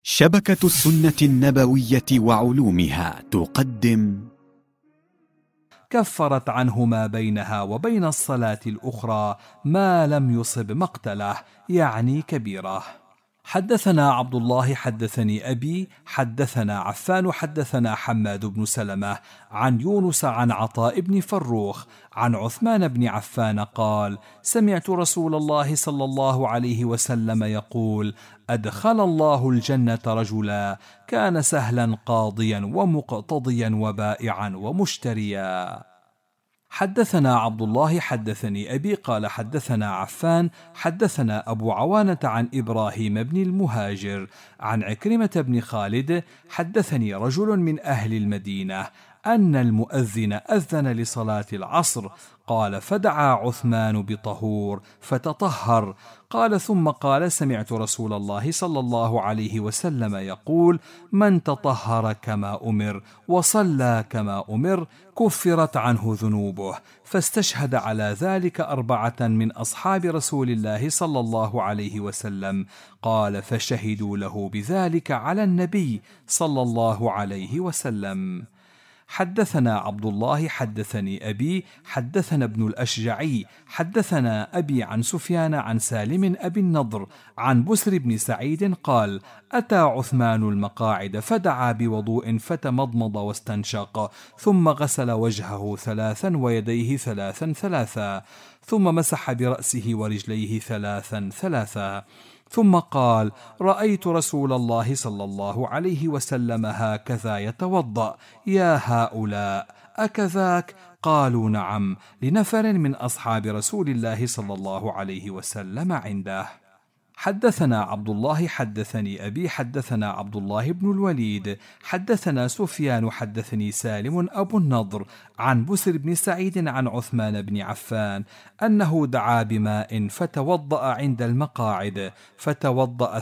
شبكة السنة النبوية وعلومها تقدم كفرت عنه ما بينها وبين الصلاة الأخرى ما لم يصب مقتله، يعني كبيرة. حدثنا عبد الله حدثني أبي حدثنا عفان حدثنا حماد بن سلمة عن يونس عن عطاء بن فروخ عن عثمان بن عفان قال: سمعت رسول الله صلى الله عليه وسلم يقول: أدخل الله الجنة رجلا كان سهلا قاضيا ومقتضيا وبائعا ومشتريا. حدثنا عبد الله حدثني أبي قال حدثنا عفان حدثنا أبو عوانة عن إبراهيم بن المهاجر عن عكرمة بن خالد حدثني رجل من أهل المدينة أن المؤذن أذن لصلاة العصر، قال: فدعا عثمان بطهور فتطهر، قال ثم قال: سمعت رسول الله صلى الله عليه وسلم يقول: من تطهر كما أمر وصلى كما أمر كفرت عنه ذنوبه. فاستشهد على ذلك 4 من أصحاب رسول الله صلى الله عليه وسلم، قال: فشهدوا له بذلك على النبي صلى الله عليه وسلم. حدثنا عبد الله حدثني أبي حدثنا ابن الأشجعي حدثنا أبي عن سفيان عن سالم أبي النضر عن بسر بن سعيد قال: أتى عثمان المقاعد فدعا بوضوء فتمضمض واستنشق، ثم غسل وجهه 3 ويديه 3 ثم مسح برأسه ورجليه 3 ثم قال: رأيت رسول الله صلى الله عليه وسلم هكذا يتوضأ، يا هؤلاء أكذاك؟ قالوا: نعم، لنفر من أصحاب رسول الله صلى الله عليه وسلم عنده. حدثنا عبد الله حدثني أبي حدثنا عبد الله بن الوليد حدثنا سفيان حدثني سالم أبو النضر عن بسر بن سعيد عن عثمان بن عفان أنه دعا بماء فتوضأ عند المقاعد، فتوضأ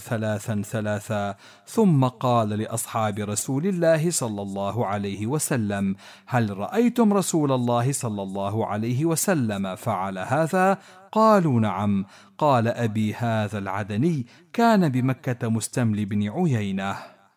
3 ثم قال لأصحاب رسول الله صلى الله عليه وسلم: هل رأيتم رسول الله صلى الله عليه وسلم فعل هذا؟ قالوا: نعم. قال: أبي هذا العدني كان بمكة مستملي بن عيينة.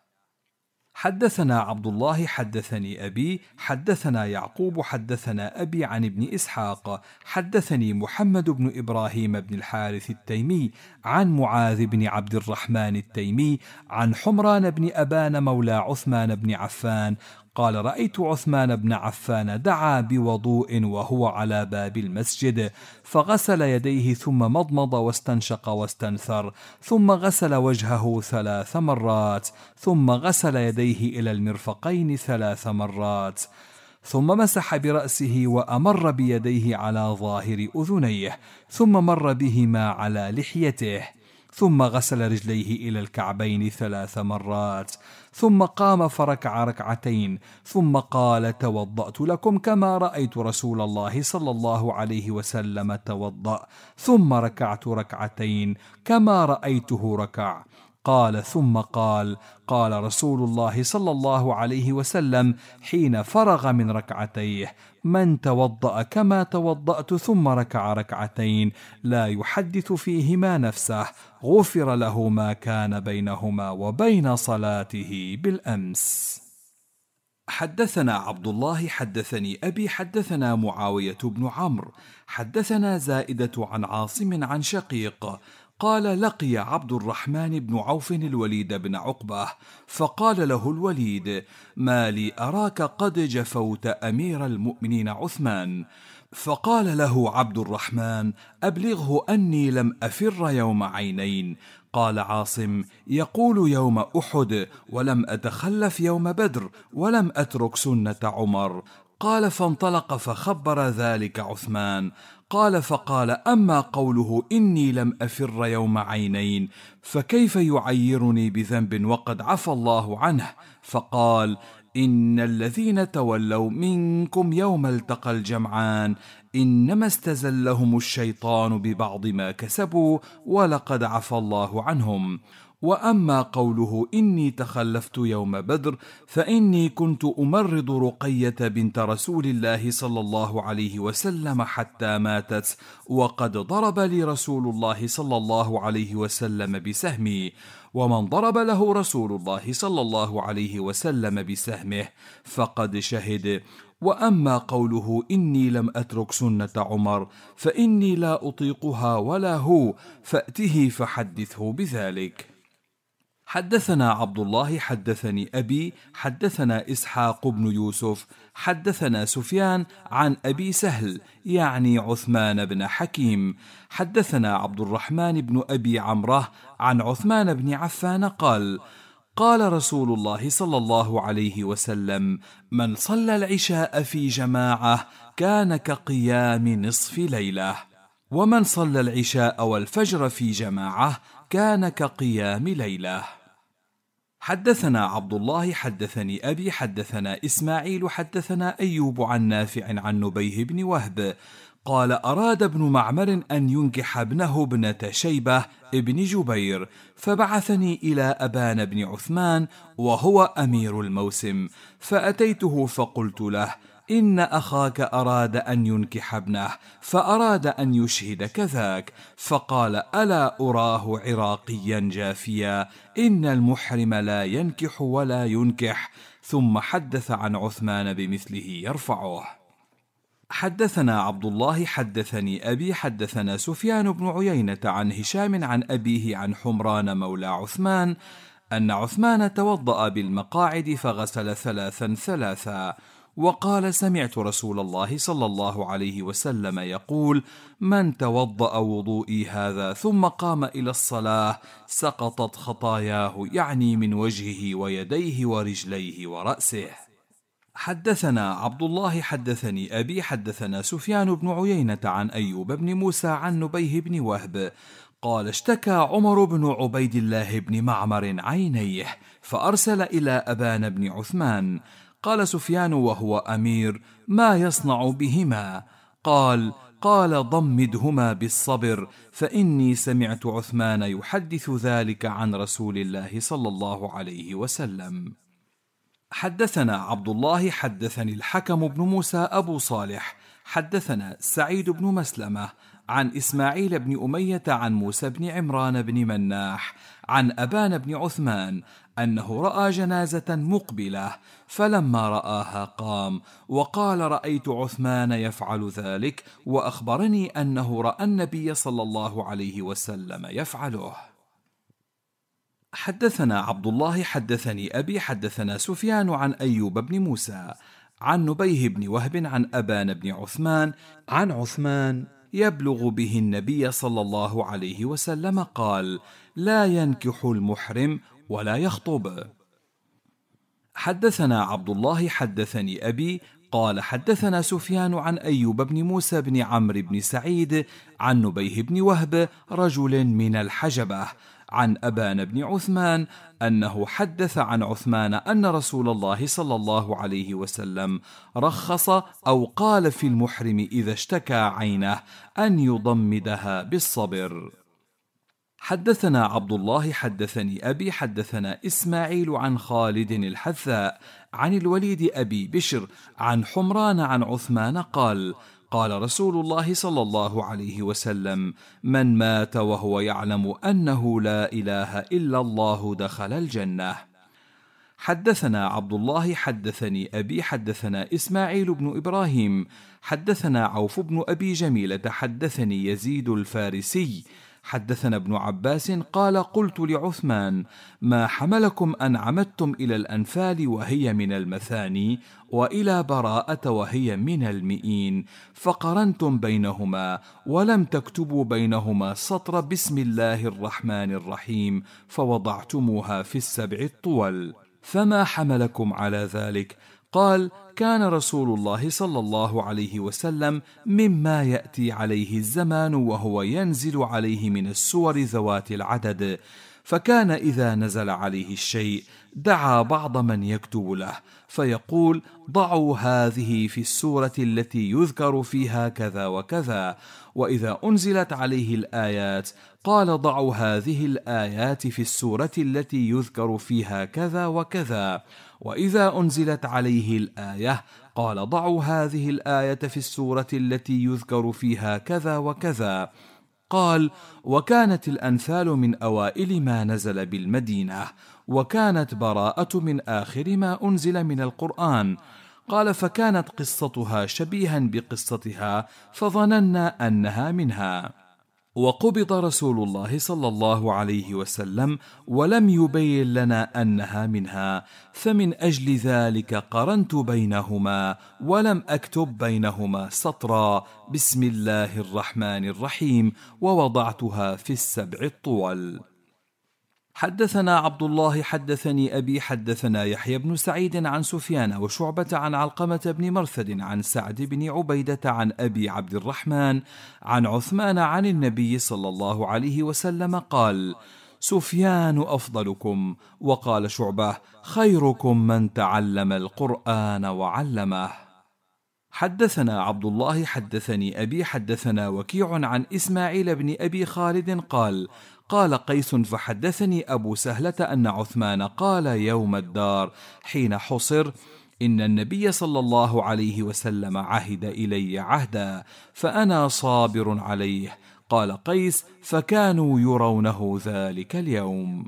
حدثنا عبد الله حدثني أبي حدثنا يعقوب حدثنا أبي عن ابن إسحاق حدثني محمد بن إبراهيم بن الحارث التيمي عن معاذ بن عبد الرحمن التيمي عن حمران بن أبان مولى عثمان بن عفان قال: رأيت عثمان بن عفان دعا بوضوء وهو على باب المسجد، فغسل يديه ثم مضمض واستنشق واستنثر، ثم غسل وجهه 3 مرات، ثم غسل يديه إلى المرفقين 3 مرات، ثم مسح برأسه وأمر بيديه على ظاهر أذنيه، ثم مر بهما على لحيته، ثم غسل رجليه إلى الكعبين 3 مرات، ثم قام فركع 2 ثم قال: توضأت لكم كما رأيت رسول الله صلى الله عليه وسلم توضأ، ثم ركعت 2 كما رأيته ركع. قال ثم قال: قال رسول الله صلى الله عليه وسلم حين فرغ من 2: من توضأ كما توضأت ثم ركع 2 لا يحدث فيهما نفسه غفر له ما كان بينهما وبين صلاته بالأمس. حدثنا عبد الله حدثني أبي حدثنا معاوية بن عمرو حدثنا زائدة عن عاصم عن شقيق قال: لقي عبد الرحمن بن عوف الوليد بن عقبة، فقال له الوليد: ما لي أراك قد جفوت أمير المؤمنين عثمان؟ فقال له عبد الرحمن: أبلغه أني لم أفر يوم عينين. قال عاصم: يقول يوم أحد، ولم أتخلف يوم بدر، ولم أترك سنة عمر. قال: فانطلق فخبر ذلك عثمان. قال: فقال: أما قوله إني لم أفر يوم عينين فكيف يعيرني بذنب وقد عفى الله عنه؟ فقال: إن الذين تولوا منكم يوم التقى الجمعان إنما استزلهم الشيطان ببعض ما كسبوا ولقد عفى الله عنهم. وأما قوله إني تخلفت يوم بدر فإني كنت أمرض رقية بنت رسول الله صلى الله عليه وسلم حتى ماتت، وقد ضرب لي رسول الله صلى الله عليه وسلم بسهمي، ومن ضرب له رسول الله صلى الله عليه وسلم بسهمه فقد شهد. وأما قوله إني لم أترك سنة عمر فإني لا أطيقها ولا هو، فأته فحدثه بذلك. حدثنا عبد الله حدثني أبي حدثنا إسحاق بن يوسف حدثنا سفيان عن أبي سهل يعني عثمان بن حكيم حدثنا عبد الرحمن بن أبي عمره عن عثمان بن عفان قال: قال رسول الله صلى الله عليه وسلم: من صلى العشاء في جماعة كان كقيام نصف ليلة، ومن صلى العشاء والفجر في جماعة كان كقيام ليلة. حدثنا عبد الله حدثني أبي حدثنا إسماعيل حدثنا أيوب عن نافع عن نبيه بن وهب قال: أراد ابن معمر أن ينكح ابنه ابنة شيبة ابن جبير، فبعثني إلى أبان بن عثمان وهو أمير الموسم، فأتيته فقلت له: إن أخاك أراد أن ينكح ابنه، فأراد أن يشهد كذاك، فقال: ألا أراه عراقيا جافيا، إن المحرم لا ينكح ولا ينكح. ثم حدث عن عثمان بمثله يرفعه. حدثنا عبد الله حدثني أبي حدثنا سفيان بن عيينة عن هشام عن أبيه عن حمران مولى عثمان أن عثمان توضأ بالمقاعد فغسل ثلاثا وقال: سمعت رسول الله صلى الله عليه وسلم يقول: من توضأ وضوئي هذا ثم قام إلى الصلاة سقطت خطاياه، يعني من وجهه ويديه ورجليه ورأسه. حدثنا عبد الله حدثني أبي حدثنا سفيان بن عيينة عن أيوب بن موسى عن نبيه بن وهب قال: اشتكى عمر بن عبيد الله بن معمر عينيه فأرسل إلى أبان بن عثمان. قال سفيان وهو أمير: ما يصنع بهما؟ قال: ضمدهما بالصبر، فإني سمعت عثمان يحدث ذلك عن رسول الله صلى الله عليه وسلم. حدثنا عبد الله حدثني الحكم بن موسى أبو صالح حدثنا سعيد بن مسلمة عن إسماعيل بن أمية عن موسى بن عمران بن مناح عن أبان بن عثمان أنه رأى جنازة مقبلة، فلما رآها قام وقال: رأيت عثمان يفعل ذلك، وأخبرني أنه رأى النبي صلى الله عليه وسلم يفعله. حدثنا عبد الله حدثني أبي حدثنا سفيان عن أيوب بن موسى عن نبيه بن وهب عن أبان بن عثمان عن عثمان يبلغ به النبي صلى الله عليه وسلم قال: لا ينكح المحرم ولا يخطب. حدثنا عبد الله حدثني أبي قال: حدثنا سفيان عن أيوب بن موسى بن عمرو بن سعيد عن نبيه بن وهب رجل من الحجبة عن أبان بن عثمان أنه حدث عن عثمان أن رسول الله صلى الله عليه وسلم رخص أو قال في المحرم إذا اشتكى عينه أن يضمدها بالصبر. حدثنا عبد الله حدثني أبي حدثنا إسماعيل عن خالد الحذاء عن الوليد أبي بشر عن حمران عن عثمان قال: قال رسول الله صلى الله عليه وسلم: من مات وهو يعلم أنه لا إله إلا الله دخل الجنة. حدثنا عبد الله حدثني أبي حدثنا إسماعيل بن إبراهيم حدثنا عوف بن أبي جميلة حدثني يزيد الفارسي حدثنا ابن عباس قال: قلت لعثمان: ما حملكم أن عمدتم إلى الأنفال وهي من المثاني، وإلى براءة وهي من المئين، فقرنتم بينهما ولم تكتبوا بينهما سطر بسم الله الرحمن الرحيم، فوضعتموها في السبع الطول، فما حملكم على ذلك؟ قال: كان رسول الله صلى الله عليه وسلم مما يأتي عليه الزمان وهو ينزل عليه من السور ذوات العدد، فكان إذا نزل عليه الشيء دعا بعض من يكتب له فيقول: ضعوا هذه في السورة التي يذكر فيها كذا وكذا. وإذا أنزلت عليه الآيات قال: ضعوا هذه الآيات في السورة التي يذكر فيها كذا وكذا. وإذا أنزلت عليه الآية قال: ضعوا هذه الآية في السورة التي يذكر فيها كذا وكذا. قال: وكانت الأنفال من أوائل ما نزل بالمدينة، وكانت براءة من آخر ما أنزل من القرآن. قال: فكانت قصتها شبيها بقصتها فظننا أنها منها. وقبض رسول الله صلى الله عليه وسلم ولم يبين لنا أنها منها، فمن أجل ذلك قرنت بينهما ولم أكتب بينهما سطرا: بسم الله الرحمن الرحيم، ووضعتها في السبع الطول. حدثنا عبد الله حدثني أبي حدثنا يحيى بن سعيد عن سفيان وشعبة عن علقمة بن مرثد عن سعد بن عبيدة عن أبي عبد الرحمن عن عثمان عن النبي صلى الله عليه وسلم قال: سفيان أفضلكم. وقال شعبة: خيركم من تعلم القرآن وعلمه. حدثنا عبد الله حدثني أبي حدثنا وكيع عن إسماعيل بن أبي خالد قال: قال قيس: فحدثني أبو سهلة أن عثمان قال يوم الدار حين حصر: إن النبي صلى الله عليه وسلم عهد إلي عهدا فأنا صابر عليه. قال قيس: فكانوا يرونه ذلك اليوم.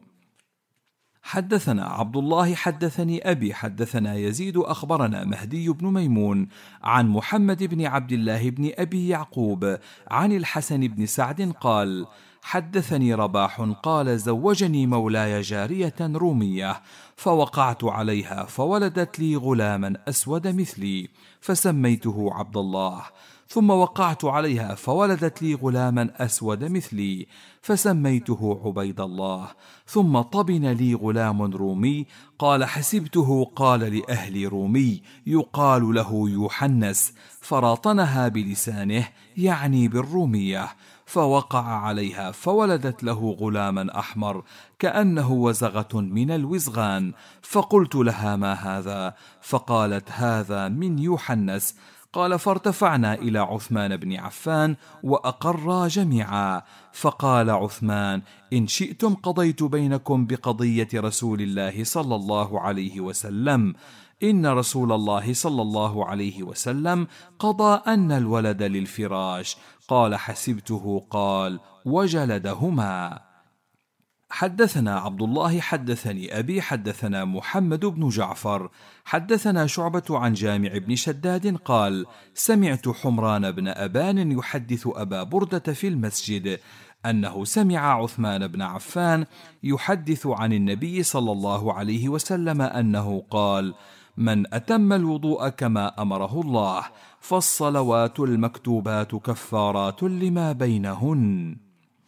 حدثنا عبد الله حدثني أبي حدثنا يزيد أخبرنا مهدي بن ميمون عن محمد بن عبد الله بن أبي يعقوب عن الحسن بن سعد قال: حدثني رباح قال: زوجني مولاي جارية رومية فوقعت عليها فولدت لي غلاما أسود مثلي فسميته عبد الله، ثم وقعت عليها فولدت لي غلاما أسود مثلي فسميته عبيد الله، ثم طبن لي غلام رومي قال حسبته قال لأهل رومي يقال له يوحنس، فراطنها بلسانه يعني بالرومية، فوقع عليها فولدت له غلاما أحمر كأنه وزغة من الوزغان، فقلت لها: ما هذا؟ فقالت: هذا من يوحنس. قال: فارتفعنا إلى عثمان بن عفان وأقرا جميعا، فقال عثمان: إن شئتم قضيت بينكم بقضية رسول الله صلى الله عليه وسلم، إن رسول الله صلى الله عليه وسلم قضى أن الولد للفراش. قال: حسبته قال: وجلدهما. حدثنا عبد الله حدثني أبي حدثنا محمد بن جعفر حدثنا شعبة عن جامع بن شداد قال: سمعت حمران بن أبان يحدث أبا بردة في المسجد أنه سمع عثمان بن عفان يحدث عن النبي صلى الله عليه وسلم أنه قال: من أتم الوضوء كما أمره الله فالصلوات المكتوبات كفارات لما بينهن.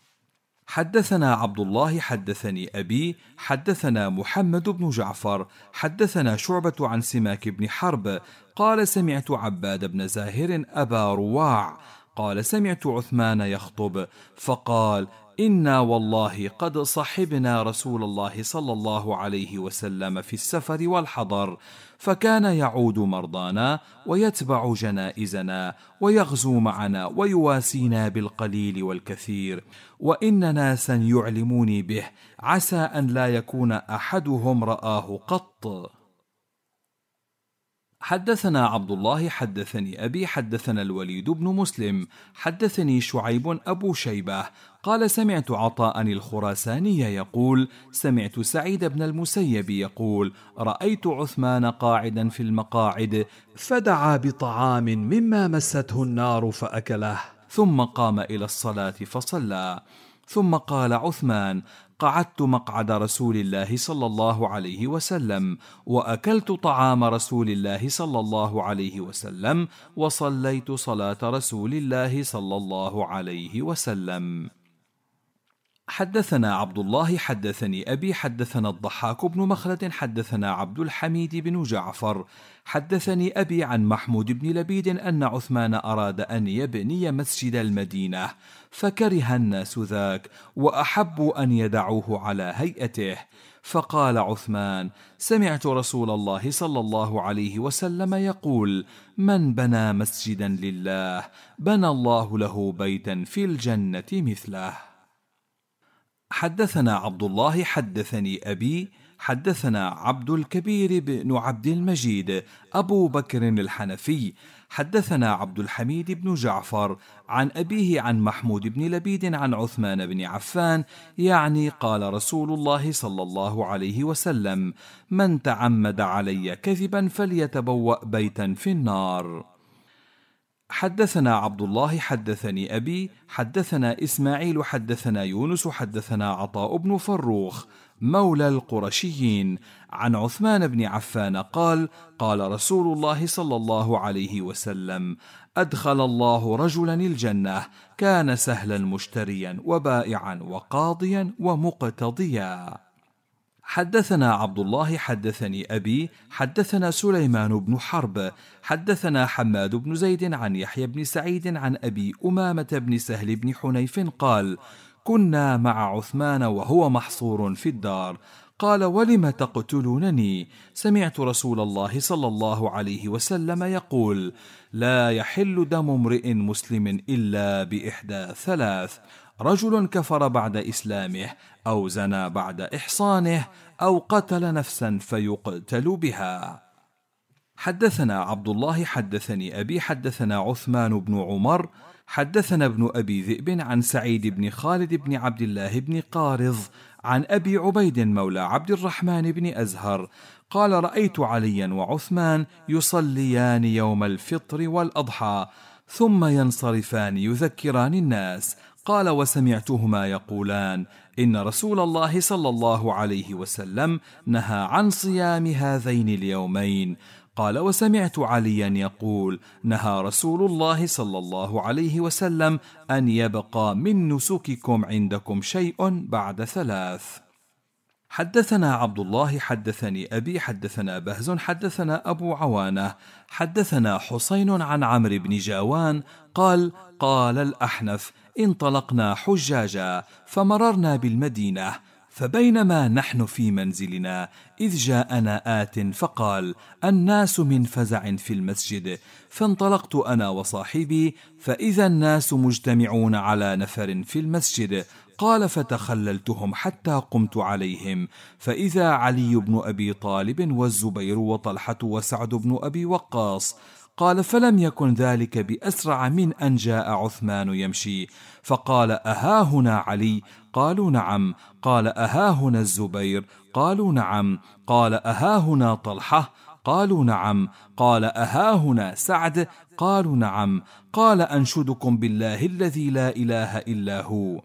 حدثنا عبد الله حدثني أبي حدثنا محمد بن جعفر حدثنا شعبة عن سماك بن حرب قال: سمعت عباد بن زاهر أبا رواع قال: سمعت عثمان يخطب فقال: إنا والله قد صحبنا رسول الله صلى الله عليه وسلم في السفر والحضر، فكان يعود مرضانا ويتبع جنائزنا ويغزو معنا ويواسينا بالقليل والكثير، وإن ناسا يعلموني به عسى أن لا يكون أحدهم رآه قط. حدثنا عبد الله حدثني أبي حدثنا الوليد بن مسلم حدثني شعيب أبو شيبة قال: سمعت عطاء الخراساني يقول: سمعت سعيد بن المسيب يقول: رأيت عثمان قاعدا في المقاعد فدعا بطعام مما مسته النار فأكله، ثم قام إلى الصلاة فصلى، ثم قال عثمان: قعدت مقعد رسول الله صلى الله عليه وسلم وأكلت طعام رسول الله صلى الله عليه وسلم وصليت صلاة رسول الله صلى الله عليه وسلم. حدثنا عبد الله حدثني أبي حدثنا الضحاك بن مخلد حدثنا عبد الحميد بن جعفر حدثني أبي عن محمود بن لبيد أن عثمان أراد أن يبني مسجد المدينة فكره الناس ذاك وأحبوا أن يدعوه على هيئته، فقال عثمان: سمعت رسول الله صلى الله عليه وسلم يقول: من بنى مسجدا لله بنى الله له بيتا في الجنة مثله. حدثنا عبد الله حدثني أبي حدثنا عبد الكبير بن عبد المجيد أبو بكر الحنفي حدثنا عبد الحميد بن جعفر عن أبيه عن محمود بن لبيد عن عثمان بن عفان، يعني قال رسول الله صلى الله عليه وسلم: من تعمد علي كذبا فليتبوأ بيتا في النار. حدثنا عبد الله حدثني أبي حدثنا إسماعيل حدثنا يونس حدثنا عطاء بن فروخ مولى القرشيين عن عثمان بن عفان قال: قال رسول الله صلى الله عليه وسلم: أدخل الله رجلا الجنة كان سهلا مشتريا وبائعا وقاضيا ومقتضيا. حدثنا عبد الله حدثني أبي حدثنا سليمان بن حرب حدثنا حماد بن زيد عن يحيى بن سعيد عن أبي أمامة بن سهل بن حنيف قال: كنا مع عثمان وهو محصور في الدار، قال: ولم تقتلونني؟ سمعت رسول الله صلى الله عليه وسلم يقول: لا يحل دم امرئ مسلم إلا بإحدى ثلاث: رجل كفر بعد إسلامه، أو زنى بعد إحصانه، أو قتل نفسا فيقتل بها. حدثنا عبد الله حدثني أبي حدثنا عثمان بن عمر حدثنا ابن أبي ذئب عن سعيد بن خالد بن عبد الله بن قارض عن أبي عبيد مولى عبد الرحمن بن أزهر قال: رأيت عليا وعثمان يصليان يوم الفطر والأضحى ثم ينصرفان يذكران الناس. قال: وسمعتهما يقولان: إن رسول الله صلى الله عليه وسلم نهى عن صيام هذين اليومين. قال: وسمعت عليا يقول: نهى رسول الله صلى الله عليه وسلم أن يبقى من نسككم عندكم شيء بعد ثلاث. حدثنا عبد الله حدثني أبي حدثنا بهز حدثنا أبو عوانة حدثنا حسين عن عمرو بن جاوان قال: قال الأحنف: انطلقنا حجاجا فمررنا بالمدينة، فبينما نحن في منزلنا إذ جاءنا آت فقال: الناس من فزع في المسجد، فانطلقت أنا وصاحبي فإذا الناس مجتمعون على نفر في المسجد. قال: فتخللتهم حتى قمت عليهم، فإذا علي بن أبي طالب والزبير وطلحة وسعد بن أبي وقاص. قال: فلم يكن ذلك بأسرع من أن جاء عثمان يمشي، فقال: أهاهنا علي؟ قالوا: نعم. قال: أهاهنا الزبير؟ قالوا: نعم. قال: أهاهنا طلحة؟ قالوا: نعم. قال: أهاهنا سعد؟ قالوا: نعم. قال: أنشدكم بالله الذي لا إله إلا هو،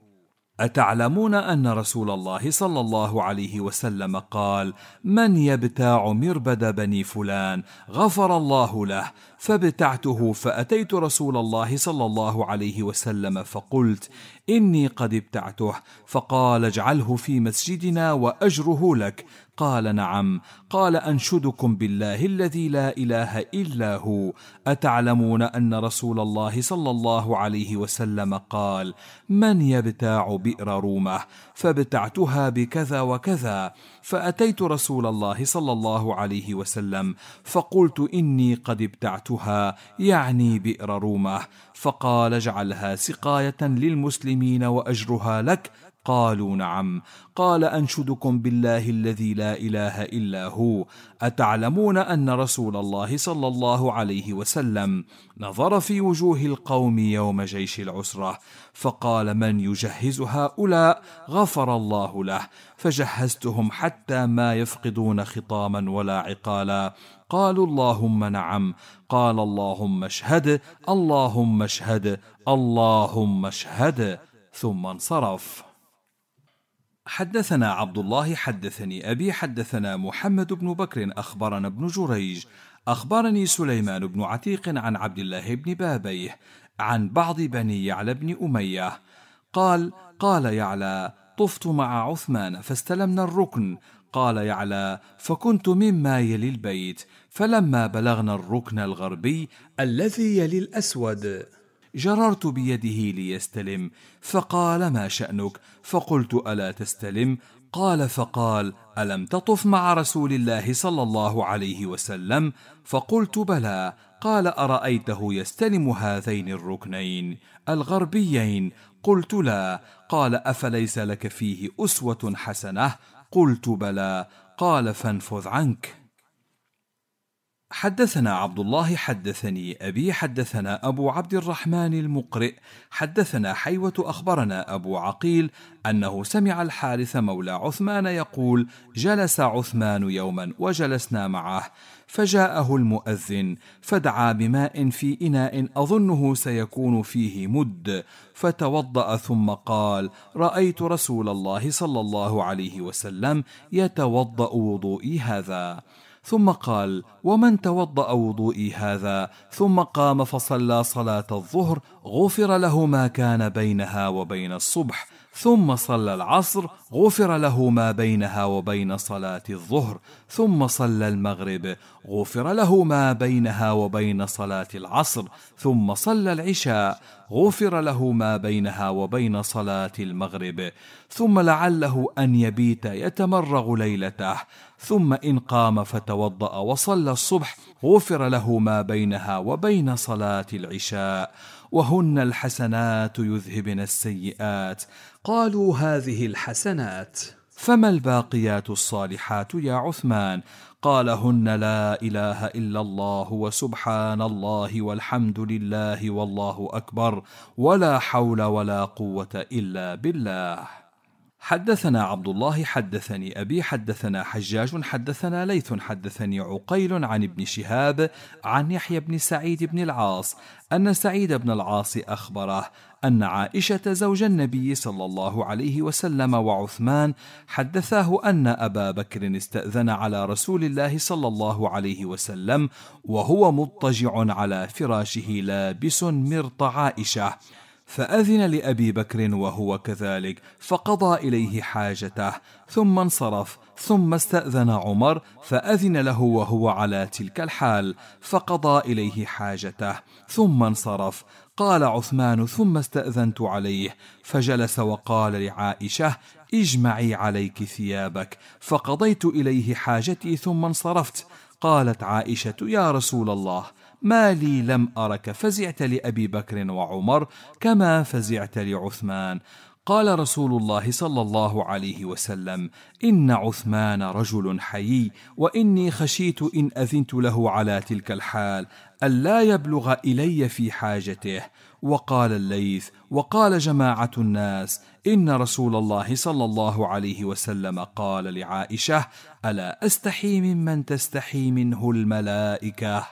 أتعلمون أن رسول الله صلى الله عليه وسلم قال: من يبتاع مربد بني فلان غفر الله له؟ فابتعته، فأتيت رسول الله صلى الله عليه وسلم فقلت: إني قد ابتعته. فقال: اجعله في مسجدنا وأجره لك. قال: نعم. قال: أنشدكم بالله الذي لا إله إلا هو، أتعلمون أن رسول الله صلى الله عليه وسلم قال: من يبتاع بئر رومة؟ فابتعتها بكذا وكذا. فأتيت رسول الله صلى الله عليه وسلم فقلت: إني قد ابتعتها، يعني بئر رومة. فقال: اجعلها سقاية للمسلمين وأجرها لك. قالوا: نعم. قال: أنشدكم بالله الذي لا إله إلا هو، أتعلمون أن رسول الله صلى الله عليه وسلم نظر في وجوه القوم يوم جيش العسرة فقال: من يجهز هؤلاء غفر الله له. فجهزتهم حتى ما يفقدون خطاما ولا عقالا. قالوا: اللهم نعم. قال: اللهم اشهد، اللهم اشهد، اللهم اشهد، ثم انصرف. حدثنا عبد الله حدثني أبي حدثنا محمد بن بكر أخبرنا ابن جريج أخبرني سليمان بن عتيق عن عبد الله بن بابيه عن بعض بني يعلى بن أمية قال: قال يعلى: طفت مع عثمان فاستلمنا الركن. قال يعلى: فكنت مما يلي البيت، فلما بلغنا الركن الغربي الذي يلي الأسود جررت بيده ليستلم، فقال: ما شأنك؟ فقلت: ألا تستلم؟ قال: فقال: ألم تطف مع رسول الله صلى الله عليه وسلم؟ فقلت: بلى. قال: أرأيته يستلم هذين الركنين الغربيين؟ قلت: لا. قال: أفليس لك فيه أسوة حسنة؟ قلت: بلى. قال: فانفذ عنك. حدثنا عبد الله حدثني أبي حدثنا أبو عبد الرحمن المقرئ حدثنا حيوة أخبرنا أبو عقيل أنه سمع الحارث مولى عثمان يقول: جلس عثمان يوما وجلسنا معه، فجاءه المؤذن فدعا بماء في إناء أظنه سيكون فيه مد، فتوضأ ثم قال: رأيت رسول الله صلى الله عليه وسلم يتوضأ وضوئي هذا. ثم قال: ومن توضأ وضوئي هذا؟ ثم قام فصلى صلاة الظهر غفر له ما كان بينها وبين الصبح، ثم صلى العصر غفر له ما بينها وبين صلاة الظهر، ثم صلى المغرب غفر له ما بينها وبين صلاة العصر، ثم صلى العشاء غفر له ما بينها وبين صلاة المغرب، ثم لعله أن يبيت يتمرغ ليلته، ثم إن قام فتوضأ وصلى الصبح غفر له ما بينها وبين صلاة العشاء، وهن الحسنات يذهبن السيئات. قالوا: هذه الحسنات، فما الباقيات الصالحات يا عثمان؟ قال: هن لا إله إلا الله وسبحان الله والحمد لله والله أكبر ولا حول ولا قوة إلا بالله. حدثنا عبد الله حدثني أبي حدثنا حجاج حدثنا ليث حدثني عقيل عن ابن شهاب عن يحيى بن سعيد بن العاص أن سعيد بن العاص أخبره أن عائشة زوج النبي صلى الله عليه وسلم وعثمان حدثاه أن أبا بكر استأذن على رسول الله صلى الله عليه وسلم وهو مضطجع على فراشه لابس مرط عائشة، فأذن لأبي بكر وهو كذلك فقضى إليه حاجته ثم انصرف، ثم استأذن عمر فأذن له وهو على تلك الحال فقضى إليه حاجته ثم انصرف. قال عثمان: ثم استأذنت عليه فجلس وقال لعائشة: اجمعي عليك ثيابك، فقضيت إليه حاجتي ثم انصرفت. قالت عائشة: يا رسول الله، ما لي لم أرك فزعت لأبي بكر وعمر كما فزعت لعثمان. قال رسول الله صلى الله عليه وسلم: إن عثمان رجل حيي، وإني خشيت إن أذنت له على تلك الحال ألا يبلغ إلي في حاجته. وقال الليث وقال جماعة الناس: إن رسول الله صلى الله عليه وسلم قال لعائشة: ألا أستحي ممن تستحي منه الملائكة.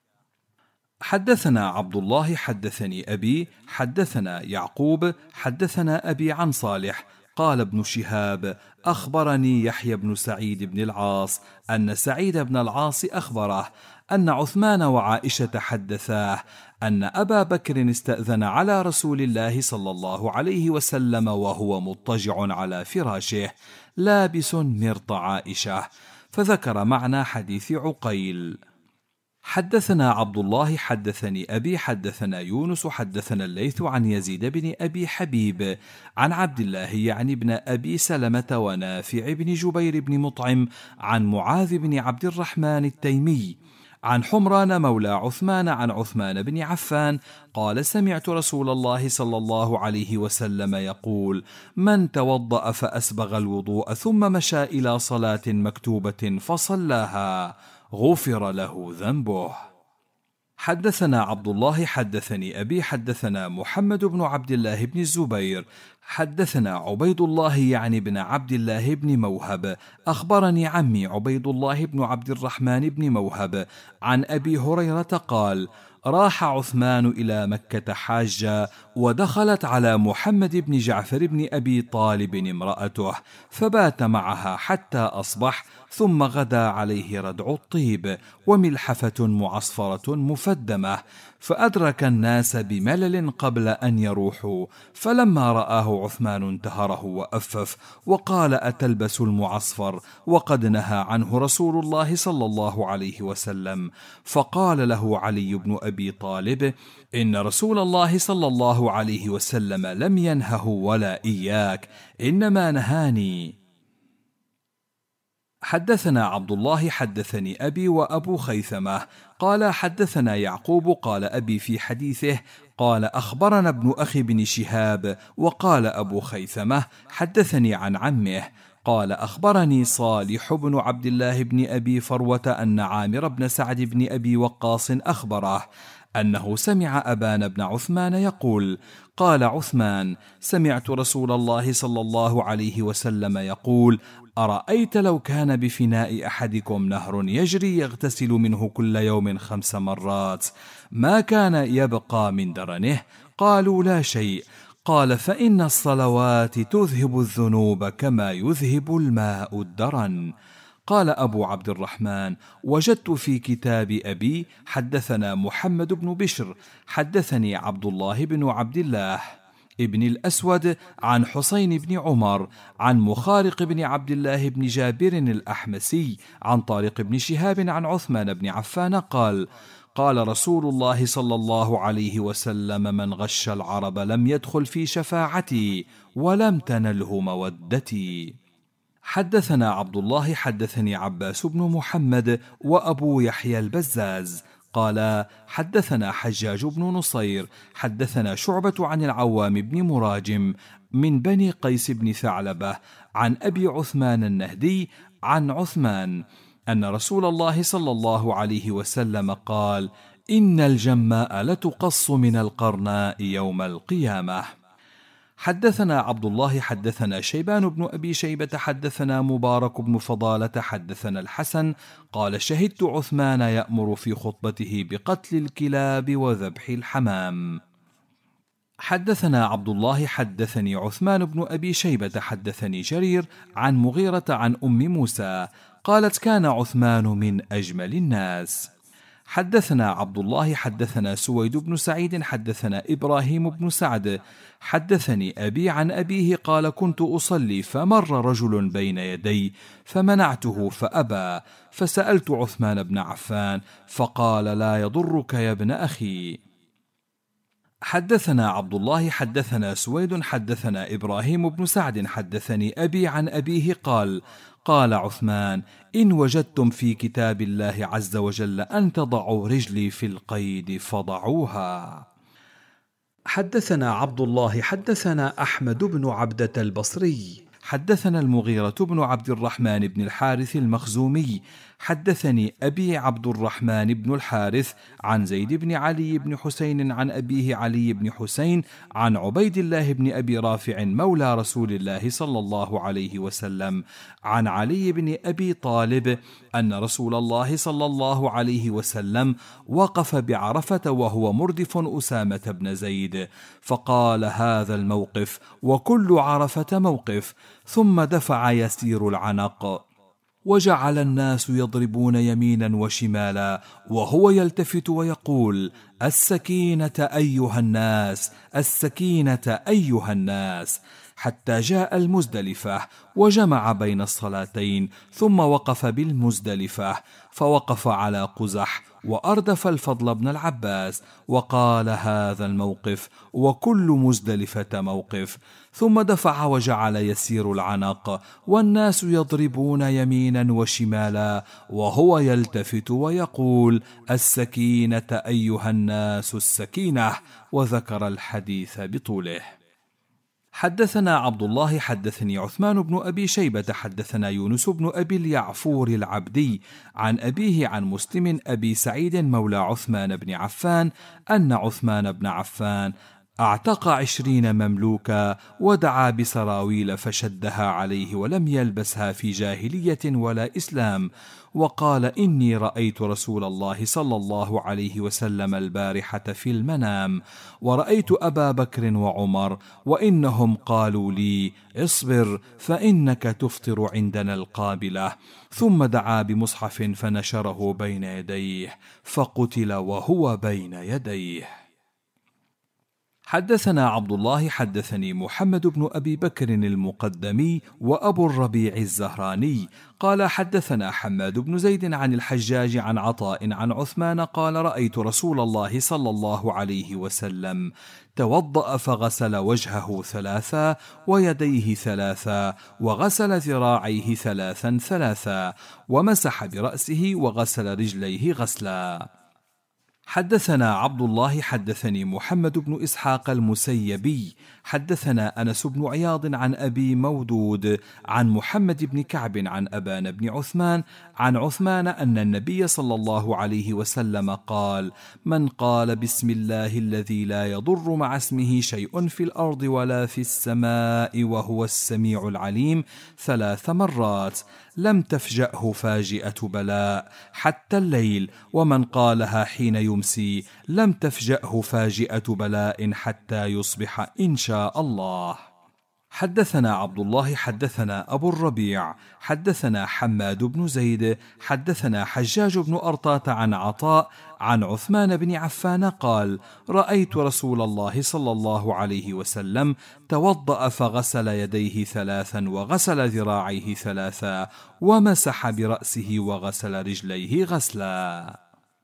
حدثنا عبد الله حدثني أبي حدثنا يعقوب حدثنا أبي عن صالح قال ابن شهاب: أخبرني يحيى بن سعيد بن العاص أن سعيد بن العاص أخبره أن عثمان وعائشة حدثاه أن أبا بكر استأذن على رسول الله صلى الله عليه وسلم وهو مضطجع على فراشه لابس مرط عائشة، فذكر معنى حديث عقيل. حدثنا عبد الله حدثني أبي حدثنا يونس حدثنا الليث عن يزيد بن أبي حبيب عن عبد الله يعني بن أبي سلمة ونافع بن جبير بن مطعم عن معاذ بن عبد الرحمن التيمي عن حمران مولى عثمان عن عثمان بن عفان قال: سمعت رسول الله صلى الله عليه وسلم يقول: من توضأ فأسبغ الوضوء ثم مشى إلى صلاة مكتوبة فصلاها غفر له ذنبه. حدثنا عبد الله حدثني أبي حدثنا محمد بن عبد الله بن الزبير حدثنا عبيد الله يعني بن عبد الله بن موهب أخبرني عمي عبيد الله بن عبد الرحمن بن موهب عن أبي هريرة قال: راح عثمان إلى مكة حاجا، ودخلت على محمد بن جعفر بن أبي طالب امرأته، فبات معها حتى أصبح، ثم غدا عليه ردع الطيب وملحفة معصفرة مفدمة، فأدرك الناس بملل قبل أن يروحوا، فلما رآه عثمان انتهره وأفف وقال: أتلبس المعصفر وقد نهى عنه رسول الله صلى الله عليه وسلم؟ فقال له علي بن أبي طالب: إن رسول الله صلى الله عليه وسلم لم ينهه ولا إياك، إنما نهاني. حدثنا عبد الله حدثني أبي وأبو خيثمة قال حدثنا يعقوب قال أبي في حديثه قال أخبرنا ابن أخي بن شهاب، وقال أبو خيثمة حدثني عن عمه قال أخبرني صالح بن عبد الله بن أبي فروة أن عامر بن سعد بن أبي وقاص أخبره أنه سمع أبان بن عثمان يقول: قال عثمان: سمعت رسول الله صلى الله عليه وسلم يقول: أرأيت لو كان بفناء أحدكم نهر يجري يغتسل منه كل يوم 5 مرات، ما كان يبقى من درنه؟ قالوا: لا شيء. قال: فإن الصلوات تذهب الذنوب كما يذهب الماء الدرن. قال أبو عبد الرحمن: وجدت في كتاب أبي حدثنا محمد بن بشر حدثني عبد الله بن عبد الله ابن الأسود عن حسين بن عمر عن مخارق بن عبد الله بن جابر الأحمسي عن طارق بن شهاب عن عثمان بن عفان قال: قال رسول الله صلى الله عليه وسلم: من غش العرب لم يدخل في شفاعتي ولم تنله مودتي. حدثنا عبد الله حدثني عباس بن محمد وأبو يحيى البزاز قال حدثنا حجاج بن نصير حدثنا شعبة عن العوام بن مراجم من بني قيس بن ثعلبة عن أبي عثمان النهدي عن عثمان أن رسول الله صلى الله عليه وسلم قال: إن الجماء لتقص من القرناء يوم القيامة. حدثنا عبد الله حدثنا شيبان بن أبي شيبة حدثنا مبارك بن فضالة حدثنا الحسن قال: شهدت عثمان يأمر في خطبته بقتل الكلاب وذبح الحمام. حدثنا عبد الله حدثني عثمان بن أبي شيبة حدثني جرير عن مغيرة عن أم موسى قالت: كان عثمان من أجمل الناس. حدثنا عبد الله حدثنا سويد بن سعيد حدثنا إبراهيم بن سعد حدثني أبي عن أبيه قال: كنت أصلي فمر رجل بين يدي فمنعته فأبى، فسألت عثمان بن عفان فقال: لا يضرك يا ابن أخي. حدثنا عبد الله حدثنا سويد حدثنا إبراهيم بن سعد حدثني أبي عن أبيه قال: قال عثمان: إن وجدتم في كتاب الله عز وجل أن تضعوا رجلي في القيد فضعوها. حدثنا عبد الله حدثنا أحمد بن عبدة البصري حدثنا المغيرة بن عبد الرحمن بن الحارث المخزومي حدثني أبي عبد الرحمن بن الحارث عن زيد بن علي بن حسين عن أبيه علي بن حسين عن عبيد الله بن أبي رافع مولى رسول الله صلى الله عليه وسلم عن علي بن أبي طالب أن رسول الله صلى الله عليه وسلم وقف بعرفة وهو مردف أسامة بن زيد، فقال: هذا الموقف وكل عرفة موقف. ثم دفع يسير العنق وجعل الناس يضربون يمينا وشمالا وهو يلتفت ويقول: السكينة أيها الناس، السكينة أيها الناس، حتى جاء المزدلفة وجمع بين الصلاتين ثم وقف بالمزدلفة فوقف على قزح وأردف الفضل بن العباس وقال: هذا الموقف وكل مزدلفة موقف. ثم دفع وجعل يسير العنق والناس يضربون يمينا وشمالا وهو يلتفت ويقول: السكينة أيها الناس، السكينة، وذكر الحديث بطوله. حدثنا عبد الله حدثني عثمان بن أبي شيبة حدثنا يونس بن أبي اليعفور العبدي عن أبيه عن مسلم أبي سعيد مولى عثمان بن عفان أن عثمان بن عفان اعتق 20 مملوكا ودعا بسراويل فشدها عليه ولم يلبسها في جاهلية ولا إسلام، وقال: إني رأيت رسول الله صلى الله عليه وسلم البارحة في المنام، ورأيت أبا بكر وعمر، وإنهم قالوا لي: اصبر فإنك تفطر عندنا القابلة. ثم دعا بمصحف فنشره بين يديه، فقتل وهو بين يديه. حدثنا عبد الله حدثني محمد بن أبي بكر المقدمي وأبو الربيع الزهراني قال: حدثنا حماد بن زيد عن الحجاج عن عطاء عن عثمان قال: رأيت رسول الله صلى الله عليه وسلم توضأ فغسل وجهه 3 ويديه 3 وغسل ذراعيه 3 ومسح برأسه وغسل رجليه غسلا. حدثنا عبد الله حدثني محمد بن إسحاق المسيبي حدثنا أنس بن عياض عن أبي مودود عن محمد بن كعب عن أبان بن عثمان عن عثمان أن النبي صلى الله عليه وسلم قال: من قال بسم الله الذي لا يضر مع اسمه شيء في الأرض ولا في السماء وهو السميع العليم 3 مرات لم تفجأه فاجئة بلاء حتى الليل، ومن قالها حين يمسي لم تفجأه فاجئة بلاء حتى يصبح إن شاء الله. حدثنا عبد الله حدثنا أبو الربيع حدثنا حماد بن زيد حدثنا حجاج بن أرطاة عن عطاء عن عثمان بن عفان قال: رأيت رسول الله صلى الله عليه وسلم توضأ فغسل يديه 3 وغسل ذراعيه 3 ومسح برأسه وغسل رجليه غسلا.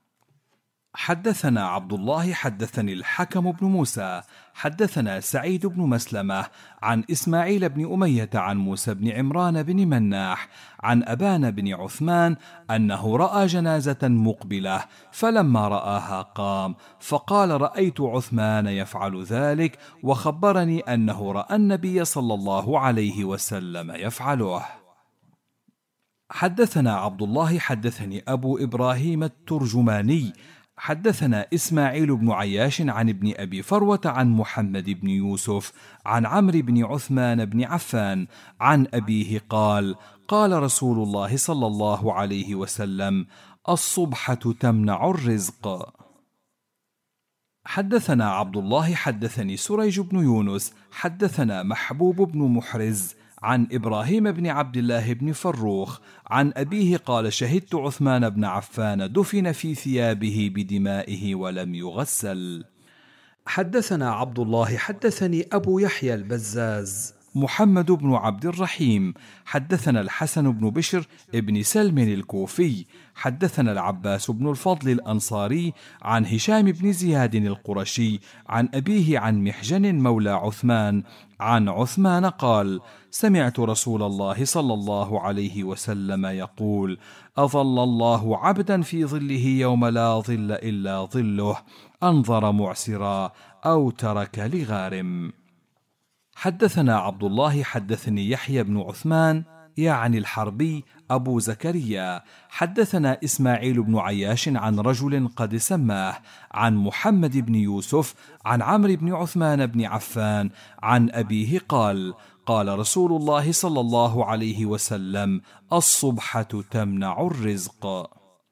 حدثنا عبد الله حدثني الحكم بن موسى حدثنا سعيد بن مسلمة عن إسماعيل بن أمية عن موسى بن عمران بن مناح عن أبان بن عثمان أنه رأى جنازة مقبلة، فلما رآها قام فقال: رأيت عثمان يفعل ذلك، وخبرني أنه رأى النبي صلى الله عليه وسلم يفعله. حدثنا عبد الله حدثني أبو إبراهيم الترجماني حدثنا إسماعيل بن عياش عن ابن أبي فروة عن محمد بن يوسف عن عمرو بن عثمان بن عفان عن أبيه قال: قال رسول الله صلى الله عليه وسلم: الصبحة تمنع الرزق. حدثنا عبد الله حدثني سريج بن يونس حدثنا محبوب بن محرز عن إبراهيم بن عبد الله بن فروخ عن أبيه قال: شهدت عثمان بن عفان دفن في ثيابه بدمائه ولم يغسل. حدثنا عبد الله حدثني أبو يحيى البزاز محمد بن عبد الرحيم حدثنا الحسن بن بشر ابن سلم الكوفي حدثنا العباس بن الفضل الأنصاري عن هشام بن زياد القرشي عن أبيه عن محجن مولى عثمان عن عثمان قال: سمعت رسول الله صلى الله عليه وسلم يقول: أظل الله عبدا في ظله يوم لا ظل إلا ظله، أنظر معسرا أو ترك لغارم. حدثنا عبد الله حدثني يحيى بن عثمان يعني الحربي أبو زكريا حدثنا إسماعيل بن عياش عن رجل قد سماه عن محمد بن يوسف عن عمرو بن عثمان بن عفان عن أبيه قال: قال رسول الله صلى الله عليه وسلم: الصبحة تمنع الرزق.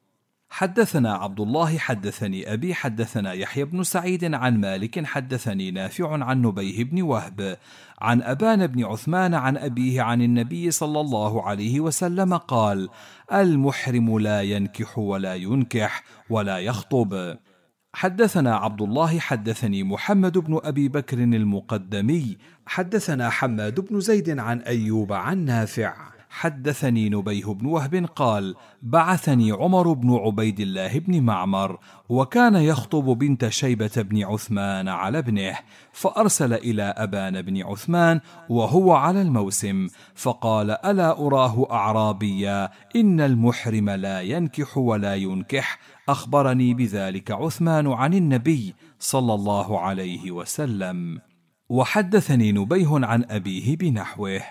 حدثنا عبد الله حدثني أبي حدثنا يحيى بن سعيد عن مالك حدثني نافع عن نبيه بن وهب عن أبان بن عثمان عن أبيه عن النبي صلى الله عليه وسلم قال: المحرم لا ينكح ولا ينكح ولا يخطب. حدثنا عبد الله حدثني محمد بن أبي بكر المقدمي حدثنا حماد بن زيد عن أيوب عن نافع حدثني نبيه بن وهب قال: بعثني عمر بن عبيد الله بن معمر، وكان يخطب بنت شيبة بن عثمان على ابنه، فأرسل إلى أبان بن عثمان وهو على الموسم، فقال: ألا أراه أعرابيا إن المحرم لا ينكح ولا ينكح، أخبرني بذلك عثمان عن النبي صلى الله عليه وسلم. وحدثني نبيه عن أبيه بنحوه.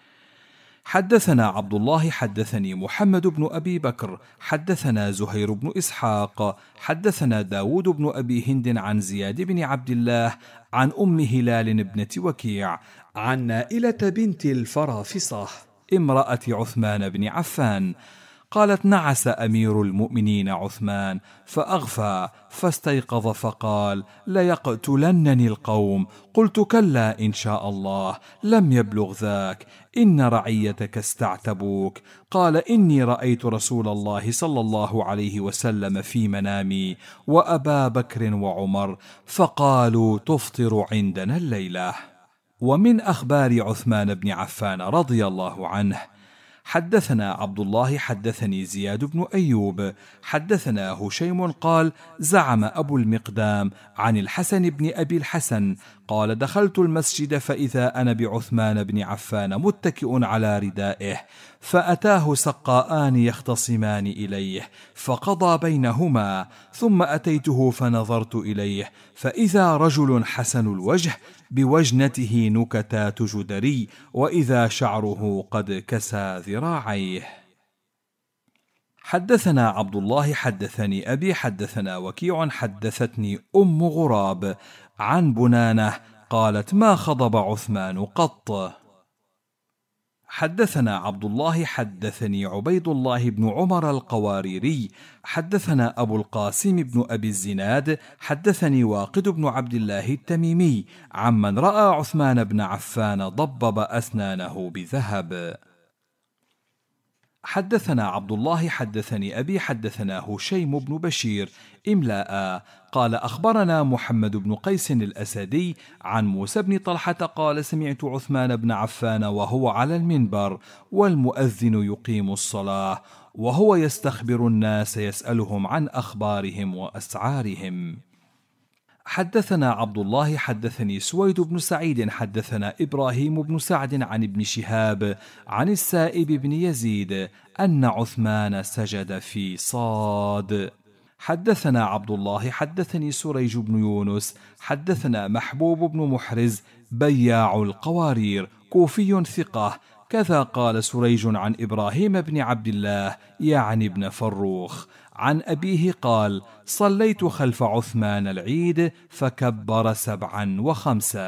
حدثنا عبد الله حدثني محمد بن أبي بكر حدثنا زهير بن إسحاق حدثنا داود بن أبي هند عن زياد بن عبد الله عن أم هلال ابنة وكيع عن نائلة بنت الفرافصة امرأة عثمان بن عفان قالت: نعس أمير المؤمنين عثمان فأغفى فاستيقظ فقال: ليقتلنني القوم. قلت: كلا إن شاء الله، لم يبلغ ذاك، إن رعيتك استعتبوك. قال: إني رأيت رسول الله صلى الله عليه وسلم في منامي وأبا بكر وعمر فقالوا: تفطر عندنا الليلة. ومن أخبار عثمان بن عفان رضي الله عنه: حدثنا عبد الله حدثني زياد بن أيوب حدثنا هشيم قال: زعم أبو المقدام عن الحسن بن أبي الحسن قال: دخلت المسجد فإذا أنا بعثمان بن عفان متكئ على ردائه، فأتاه سقاءان يختصمان إليه فقضى بينهما، ثم أتيته فنظرت إليه فإذا رجل حسن الوجه بوجنته نكتات جدري، وإذا شعره قد كسى ذراعيه. حدثنا عبد الله حدثني أبي حدثنا وكيع حدثتني أم غراب عن بنانة قالت: ما خضب عثمان قط. حدثنا عبد الله حدثني عبيد الله بن عمر القواريري حدثنا أبو القاسم بن أبي الزناد حدثني واقد بن عبد الله التميمي عمن رأى عثمان بن عفان ضبب أسنانه بذهب. حدثنا عبد الله حدثني أبي حدثنا هشيم بن بشير إملاء قال: أخبرنا محمد بن قيس الأسدي عن موسى بن طلحة قال: سمعت عثمان بن عفان وهو على المنبر والمؤذن يقيم الصلاة وهو يستخبر الناس يسألهم عن أخبارهم وأسعارهم. حدثنا عبد الله حدثني سويد بن سعيد حدثنا إبراهيم بن سعد عن ابن شهاب عن السائب بن يزيد أن عثمان سجد في صاد. حدثنا عبد الله حدثني سريج بن يونس حدثنا محبوب بن محرز بياع القوارير كوفي ثقة، كذا قال سريج عن إبراهيم بن عبد الله يعني ابن فروخ عن أبيه قال: صليت خلف عثمان العيد فكبر 7 و5.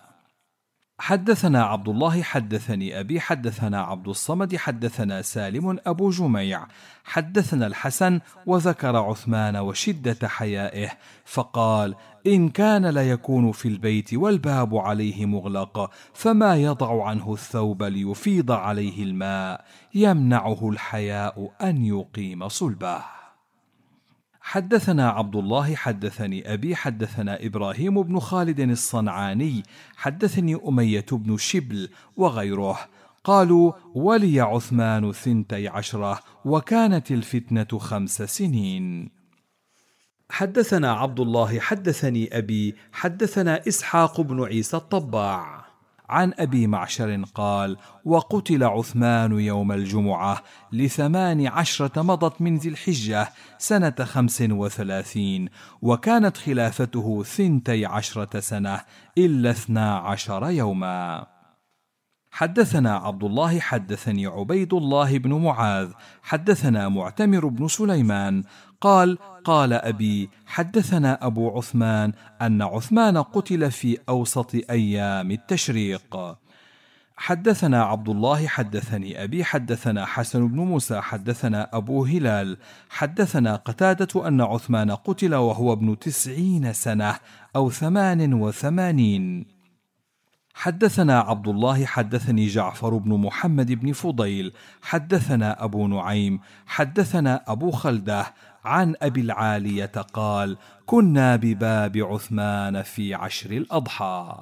حدثنا عبد الله حدثني أبي حدثنا عبد الصمد حدثنا سالم أبو جميع حدثنا الحسن وذكر عثمان وشدة حيائه فقال: إن كان ليكون في البيت والباب عليه مغلق فما يضع عنه الثوب ليفيض عليه الماء، يمنعه الحياء أن يقيم صلبه. حدثنا عبد الله حدثني أبي حدثنا إبراهيم بن خالد الصنعاني حدثني أمية بن شبل وغيره قالوا: ولي عثمان 12 وكانت الفتنة 5 سنين. حدثنا عبد الله حدثني أبي حدثنا إسحاق بن عيسى الطباع عن أبي معشر قال: وقتل عثمان يوم الجمعة 18 مضت من ذي الحجة سنة 35 وكانت خلافته 12 سنة إلا 12 يوما. حدثنا عبد الله حدثني عبيد الله بن معاذ حدثنا معتمر بن سليمان قال: قال أبي حدثنا أبو عثمان أن عثمان قتل في أوسط أيام التشريق. حدثنا عبد الله حدثني أبي حدثنا حسن بن موسى حدثنا أبو هلال حدثنا قتادة أن عثمان قتل وهو ابن 90 سنة أو 88. حدثنا عبد الله حدثني جعفر بن محمد بن فضيل حدثنا أبو نعيم حدثنا أبو خلدة عن أبي العالية قال: كنا بباب عثمان في 10 الأضحى.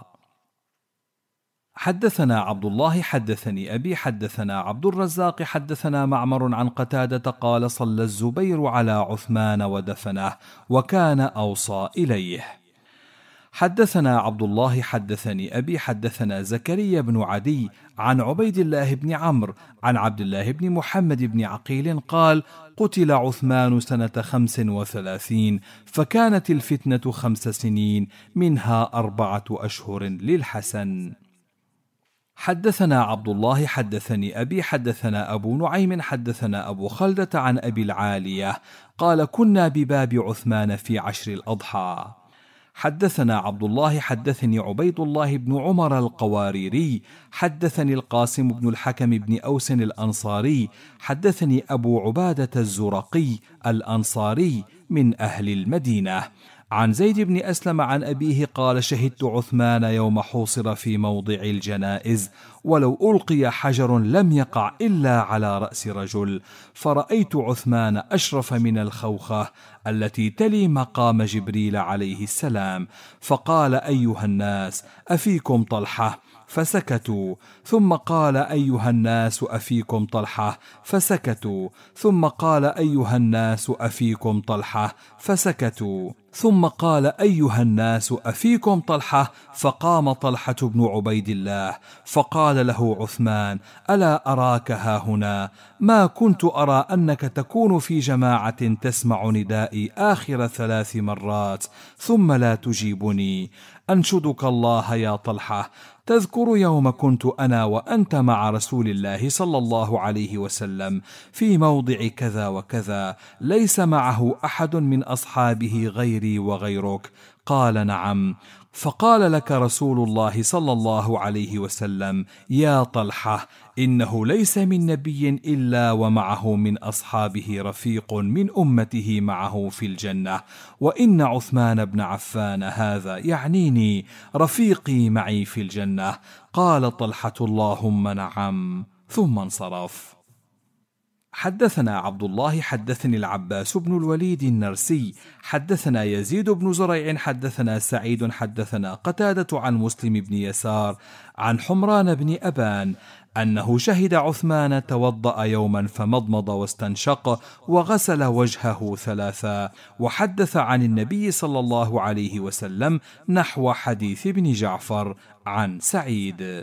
حدثنا عبد الله حدثني أبي حدثنا عبد الرزاق حدثنا معمر عن قتادة قال: صلى الزبير على عثمان ودفنه وكان أوصى إليه. حدثنا عبد الله حدثني أبي حدثنا زكريا بن عدي عن عبيد الله بن عمرو عن عبد الله بن محمد بن عقيل قال: قتل عثمان سنة 35 فكانت الفتنة 5 سنين منها 4 أشهر للحسن. حدثنا عبد الله حدثني أبي حدثنا أبو نعيم حدثنا أبو خلدة عن أبي العالية قال: كنا بباب عثمان في 10 الأضحى. حدثنا عبد الله حدثني عبيد الله بن عمر القواريري حدثني القاسم بن الحكم بن أوس الأنصاري حدثني أبو عبادة الزرقي الأنصاري من أهل المدينة عن زيد بن أسلم عن أبيه قال شهدت عثمان يوم حوصر في موضع الجنائز ولو ألقي حجر لم يقع إلا على رأس رجل، فرأيت عثمان أشرف من الخوخة التي تلي مقام جبريل عليه السلام، فقال أيها الناس أفيكم طلحة؟ فسكتوا، ثم قال أيها الناس أفيكم طلحة؟ فسكتوا، ثم قال أيها الناس أفيكم طلحة؟ فسكتوا، ثم قال أيها الناس أفيكم طلحة؟ فقام طلحة بن عبيد الله فقال له عثمان ألا أراك هاهنا؟ ما كنت أرى أنك تكون في جماعة تسمع ندائي آخر 3 مرات ثم لا تجيبني. أنشدك الله يا طلحة، تذكر يوم كنت أنا وأنت مع رسول الله صلى الله عليه وسلم في موضع كذا وكذا ليس معه أحد من أصحابه غيري وغيرك؟ قال نعم. فقال لك رسول الله صلى الله عليه وسلم يا طلحة إنه ليس من نبي إلا ومعه من أصحابه رفيق من أمته معه في الجنة، وإن عثمان بن عفان هذا يعنيني رفيقي معي في الجنة. قال طلحة اللهم نعم، ثم انصرف. حدثنا عبد الله حدثني العباس بن الوليد النرسي حدثنا يزيد بن زريع حدثنا سعيد حدثنا قتادة عن مسلم بن يسار عن حمران بن أبان أنه شهد عثمان توضأ يوما فمضمض واستنشق وغسل وجهه 3، وحدث عن النبي صلى الله عليه وسلم نحو حديث ابن جعفر عن سعيد.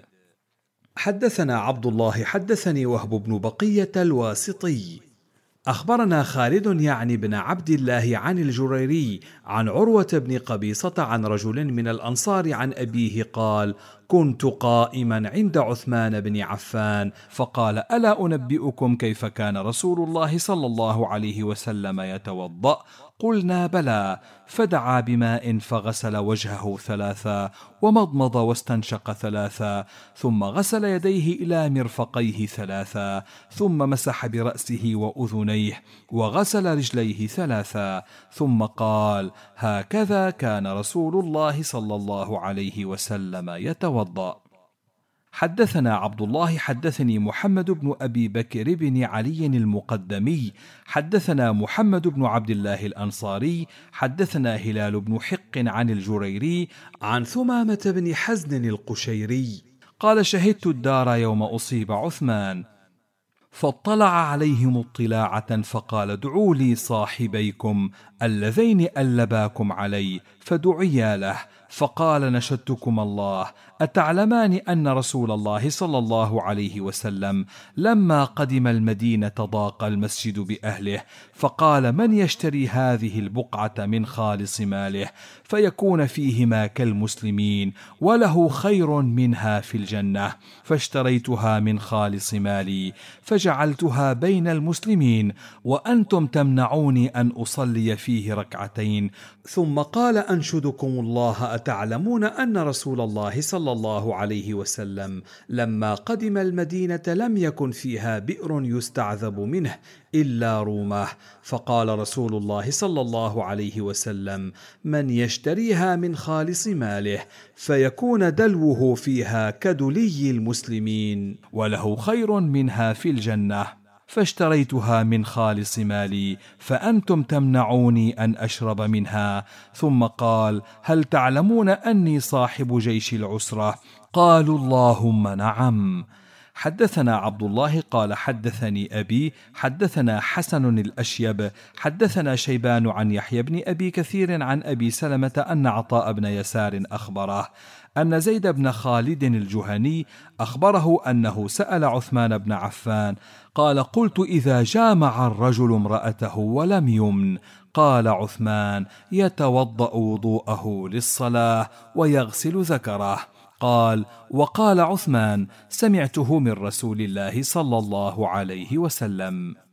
حدثنا عبد الله حدثني وهب بن بقية الواسطي أخبرنا خالد يعني بن عبد الله عن الجريري عن عروة بن قبيصة عن رجل من الأنصار عن أبيه قال كنت قائما عند عثمان بن عفان فقال ألا أنبئكم كيف كان رسول الله صلى الله عليه وسلم يتوضأ؟ قلنا بلى، فدعا بماء فغسل وجهه 3 ومضمض واستنشق 3 ثم غسل يديه إلى مرفقيه 3 ثم مسح برأسه وأذنيه وغسل رجليه 3 ثم قال هكذا كان رسول الله صلى الله عليه وسلم يتوضأ. حدثنا عبد الله حدثني محمد بن أبي بكر بن علي المقدمي حدثنا محمد بن عبد الله الأنصاري حدثنا هلال بن حق عن الجريري عن ثمامة بن حزن القشيري قال شهدت الدار يوم أصيب عثمان فاطلع عليهم اطلاعة فقال ادعوا لي صاحبيكم اللذين ألباكم علي، فدعيا له فقال نشدتكم الله أتعلمان أن رسول الله صلى الله عليه وسلم لما قدم المدينة ضاق المسجد بأهله فقال من يشتري هذه البقعة من خالص ماله فيكون فيهما كالمسلمين وله خير منها في الجنة، فاشتريتها من خالص مالي فجعلتها بين المسلمين وأنتم تمنعوني أن أصلي فيه 2 ثم قال أنشدكم الله أتعلمون أن رسول الله صلى الله عليه وسلم لما قدم المدينة لم يكن فيها بئر يستعذب منه إلا رومه، فقال رسول الله صلى الله عليه وسلم من يشتريها من خالص ماله فيكون دلوه فيها كدلي المسلمين وله خير منها في الجنة، فاشتريتها من خالص مالي فأنتم تمنعوني أن أشرب منها. ثم قال هل تعلمون أني صاحب جيش العسرة؟ قالوا اللهم نعم. حدثنا عبد الله قال حدثني أبي حدثنا حسن الأشيب حدثنا شيبان عن يحيى بن أبي كثير عن أبي سلمة أن عطاء بن يسار أخبره أن زيد بن خالد الجهني أخبره أنه سأل عثمان بن عفان قال قلت إذا جامع الرجل امرأته ولم يمن؟ قال عثمان يتوضأ وضوءه للصلاة ويغسل ذكره. قال وقال عثمان سمعته من رسول الله صلى الله عليه وسلم.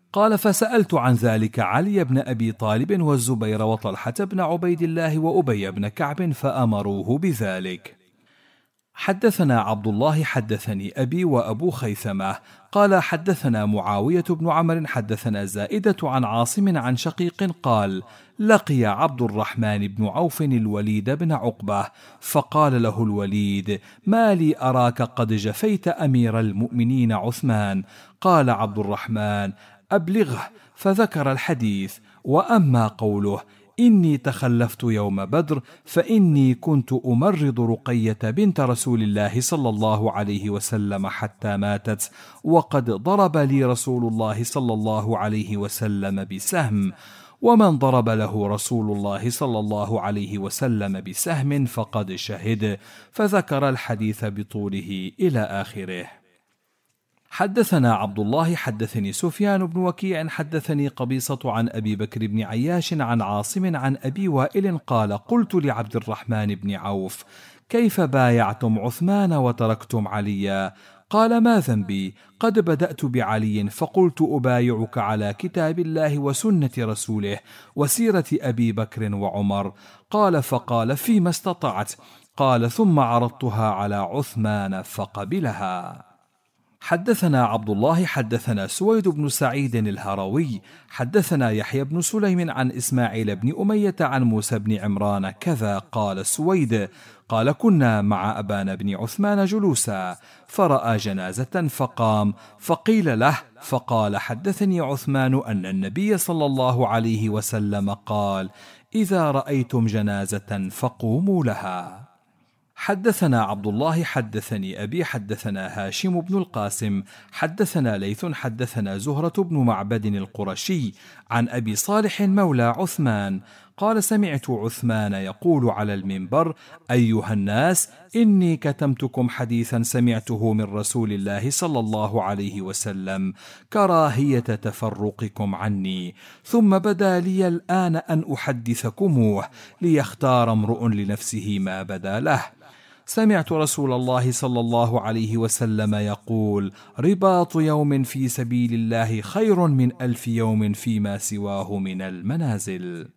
قال: فسألت عن ذلك علي بن أبي طالب والزبير وطلحة بن عبيد الله وأبي بن كعب فأمروه بذلك. حدثنا عبد الله حدثني أبي وأبو خيثمة قال: حدثنا معاوية بن عمرو حدثنا زائدة عن عاصم عن شقيق قال: لقي عبد الرحمن بن عوف الوليد بن عقبة فقال له الوليد: ما لي أراك قد جفيت أمير المؤمنين عثمان؟ قال عبد الرحمن: أبلغه. فذكر الحديث. وأما قوله: إني تخلفت يوم بدر فإني كنت أمرض رقية بنت رسول الله صلى الله عليه وسلم حتى ماتت، وقد ضرب لي رسول الله صلى الله عليه وسلم بسهم، ومن ضرب له رسول الله صلى الله عليه وسلم بسهم فقد شهد. فذكر الحديث بطوله إلى آخره. حدثنا عبد الله حدثني سفيان بن وكيع حدثني قبيصة عن أبي بكر بن عياش عن عاصم عن أبي وائل قال: قلت لعبد الرحمن بن عوف: كيف بايعتم عثمان وتركتم عليا؟ قال: ما ذنبي؟ قد بدأت بعلي فقلت أبايعك على كتاب الله وسنة رسوله وسيرة أبي بكر وعمر. قال: فقال: فيما استطعت؟ قال: ثم عرضتها على عثمان فقبلها. حدثنا عبد الله حدثنا سويد بن سعيد الهروي حدثنا يحيى بن سليم عن إسماعيل بن أمية عن موسى بن عمران كذا. قال سويد: قال: كنا مع أبان بن عثمان جلوسا فرأى جنازة فقام فقيل له فقال: حدثني عثمان أن النبي صلى الله عليه وسلم قال: إذا رأيتم جنازة فقوموا لها. حدثنا عبد الله حدثني أبي حدثنا هاشم بن القاسم حدثنا ليث حدثنا زهرة بن معبد القرشي عن أبي صالح مولى عثمان قال: سمعت عثمان يقول على المنبر: أيها الناس، إني كتمتكم حديثا سمعته من رسول الله صلى الله عليه وسلم كراهية تفرقكم عني، ثم بدا لي الآن أن أحدثكموه ليختار امرؤ لنفسه ما بدا له. سمعت رسول الله صلى الله عليه وسلم يقول: رباط يوم في سبيل الله خير من 1000 يوم فيما سواه من المنازل.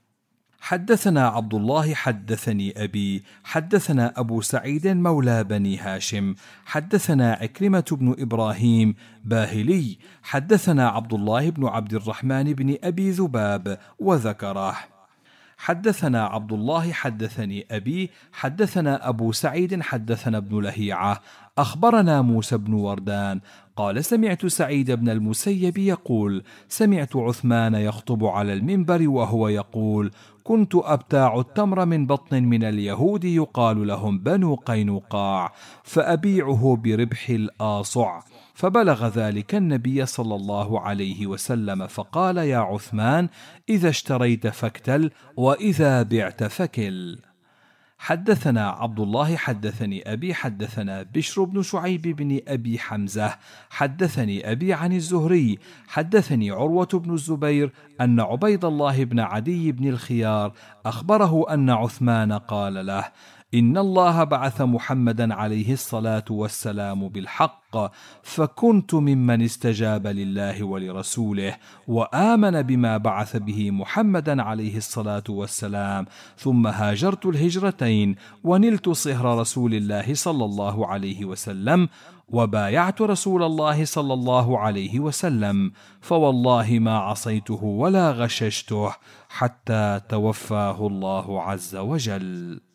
حدثنا عبد الله حدثني أبي حدثنا أبو سعيد مولى بني هاشم حدثنا عكرمة بن إبراهيم باهلي حدثنا عبد الله بن عبد الرحمن بن أبي ذباب وذكره. حدثنا عبد الله حدثني أبي حدثنا أبو سعيد حدثنا ابن لهيعة أخبرنا موسى بن وردان قال: سمعت سعيد بن المسيب يقول: سمعت عثمان يخطب على المنبر وهو يقول: كنت أبتاع التمر من بطن من اليهود يقال لهم بنو قينقاع فأبيعه بربح الآصع، فبلغ ذلك النبي صلى الله عليه وسلم فقال: يا عثمان، إذا اشتريت فاكتل، وإذا بعت فكل. حدثنا عبد الله حدثني أبي حدثنا بشر بن شعيب بن أبي حمزة حدثني أبي عن الزهري حدثني عروة بن الزبير أن عبيد الله بن عدي بن الخيار أخبره أن عثمان قال له: إن الله بعث محمدا عليه الصلاة والسلام بالحق، فكنت ممن استجاب لله ولرسوله وآمن بما بعث به محمدا عليه الصلاة والسلام، ثم هاجرت الهجرتين ونلت صهر رسول الله صلى الله عليه وسلم وبايعت رسول الله صلى الله عليه وسلم، فوالله ما عصيته ولا غششته حتى توفاه الله عز وجل.